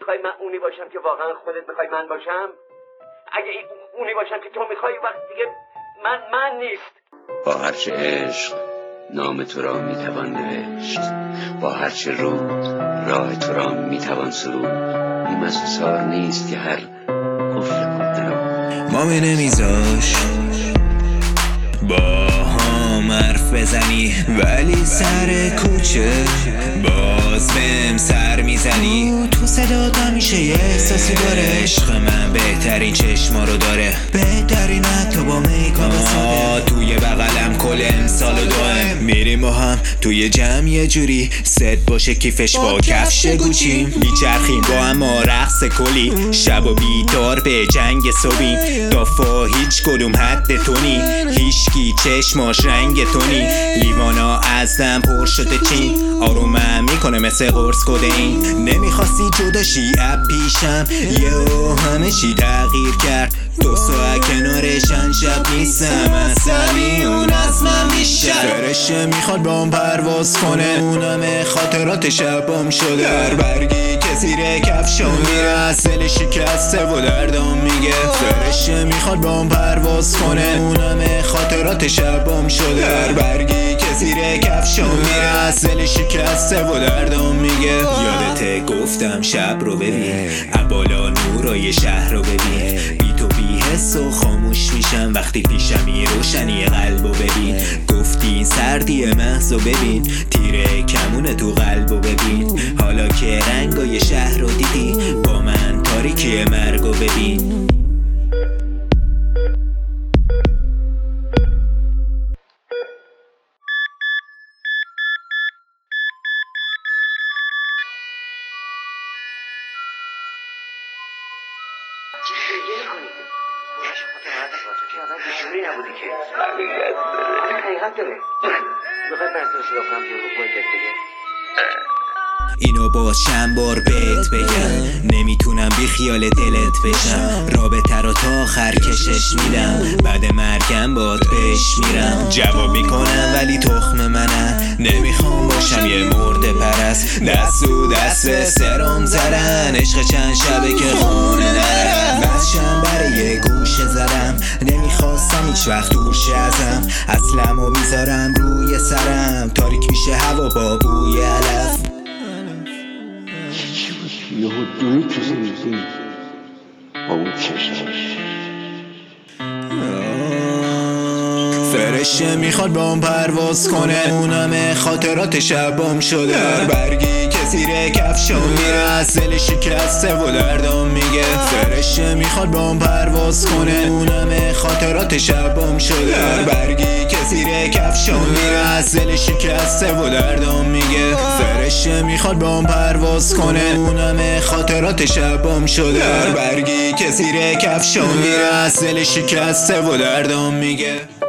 میخوای من اونی باشم که واقعا خودت میخوای من باشم؟ اگه اونی باشم که تو میخوای وقت دیگه من نیست. با هرچه عشق نام تو را میتوان نوشت، با هرچه رود راه تو را میتوان سرود. این مسوسار نیست که هر قفل مرده را مامی نمیذاش با هم حرف بزنی، ولی سر کوچه باز بهم سر میزنی. تو صدات همیشه یه احساسی داره، عشق من بهترین چشما رو داره، بهترین حتی با میکاپ ساده. توی بغلم کل امسال و دائم میریم با هم توی جمع یه جوری ست باشه کیفش با کفش گوچیم، میچرخیم با هم رقص کلی، شب و بیدار به جنگ صبحیم. دافا هیچ کدوم حد تونی، هیچکی چشماش رنگ تونی، لیوانا ازم پر شده چین، آرومم میکنه مثل قرص کدین. نمیخواستی جداشی اب پیشم، یهو همه چی تغییر کرد. 2 ساعت کنارشن شب نیستم، اصلی اون از من بیشتر. فرشه میخواد با هم پرواز کنه، اونم خاطرات شبام شده. در برگی که زیر کفشام میره، اصل شکسته و دردام میگه. فرشه میخواد با هم پرواز کنه، اونم خاطرات شبام شده. در برگی که زیر کفشام میره، اصل شکسته و دردام میگه. یادته گفتم شب رو ببین، ابالا نورای شهر رو ببین، بی تو بی حس و خاموش میشم وقتی پیشمی. روشنی قلبو ببین، گفتی این سردی محض رو ببین، تیره کمون تو قلبو ببین. حالا که رنگای شهر رو دیدی، با من تاریکی مرگو ببین. چی گریه کنید؟ بوش متمرد واسه که آدم بیشوری نبودی که حقیقت داره. بخوای من تو صدا کنم که باید بگه اینو باز چند بار بهت بگم، نمیتونم بی خیال دلت بشم. رابطه رو تا آخر کشش میدم، بعد مرگم باد پیش میرم. جواب میکنم ولی تخم منم، نمیخوام باشم یه مرده پرست. دست و دست سرم زدن، عشق چند شبه که خونه نرم. بچم برای یه گوشه زدم، نمیخواستم هیچ وقت دوش ازم. اصلمو میذارم روی سرم، تاریک میشه هوا با بوی علف. یهو دوید تو زندگی با اون چشمش. فرشه میخواد با هم پرواز کنه، اونم خاطرات شبام شده. در برگی که زیر کفشام میره، اصل شکسته و دردام میگه. فرشه میخواد با هم پرواز کنه، اونم خاطرات شبام شده. در برگی که زیر کفشام میره، اصل شکسته و دردام میگه. فرشه میخواد با هم پرواز کنه، اونم خاطرات شبام شده. در برگی که زیر کفشام میره، اصل شکسته و دردام میگه.